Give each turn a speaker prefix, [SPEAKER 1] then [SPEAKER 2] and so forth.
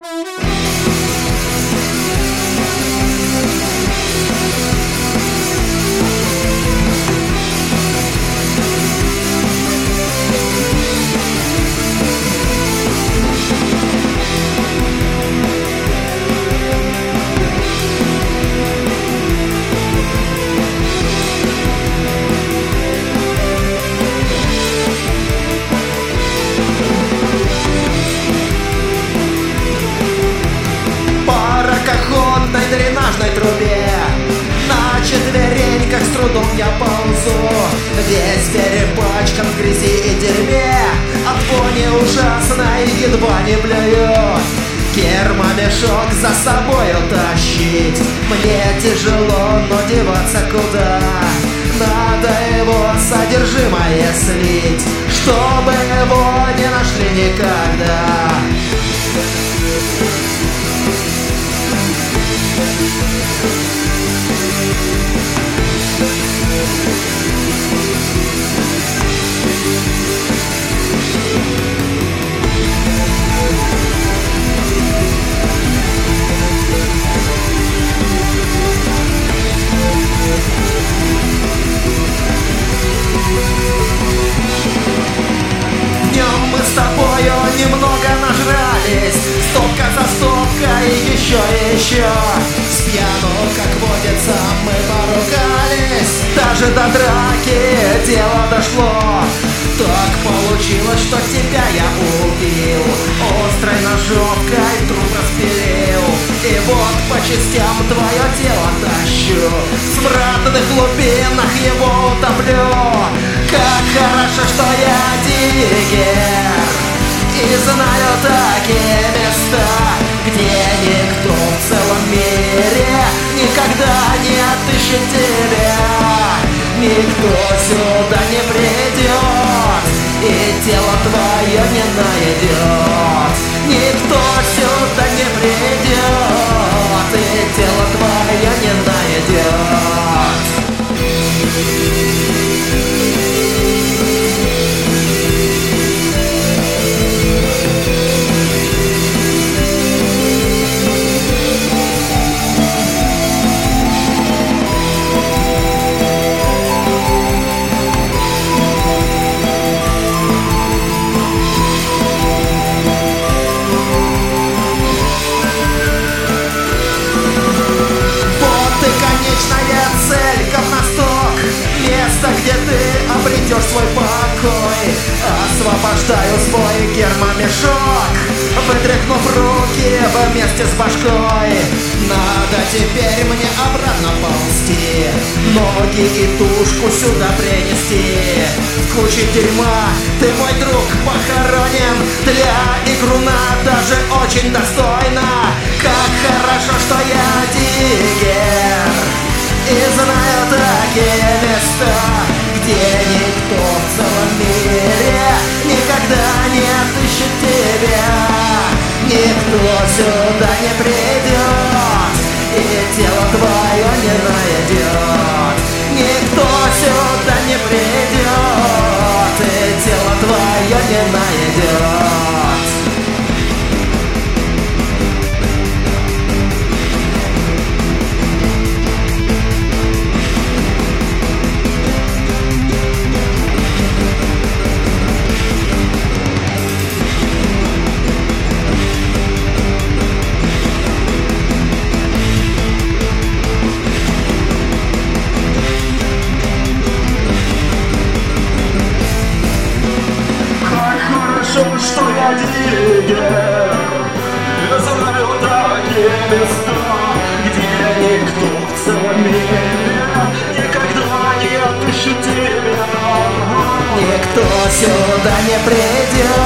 [SPEAKER 1] дренажной трубе на четвереньках с трудом я ползу, весь перепачкан в грязи и дерьме, от вони ужасной едва не блюю. Кермомешок за собою тащить мне тяжело, но деваться куда? Надо его содержимое слить, чтобы его не нашли никогда. Днем мы с тобою немного нажрались, стопка за стопкой, еще и еще. Спьяну, как водится, мы поругались, даже до драки дело дошло. Так получилось, что тебя я убил, острой ножовкой труп распилил, и вот по частям твое тело тащу, в смрадных глубинах его утоплю. Как хорошо, что я диггер и знаю такие места, где никто в целом мире никогда не отыщет тебя. Никто сюда не придет и тело твое не найдет. Никто сюда не придет и тело твое не найдет. Цель, говносток, место, где ты обретешь свой покой. Освобождаю свой гермомешок, вытряхнув руки вместе с башкой. Надо теперь мне обратно ползти, ноги и тушку сюда принести. В куче дерьма ты, мой друг, похоронен, для игруна даже очень достойно. Как хорошо, что я диггер и знаю такие места, где никто в целом мире никогда не отыщет тебя. Никто сюда не придет и тело твое не найдет. Никто сюда не придет и тело твое не найдет. Что я диггер, я знаю такие места, где никто в целом мире никогда не отыщет тебя. Никто сюда не придет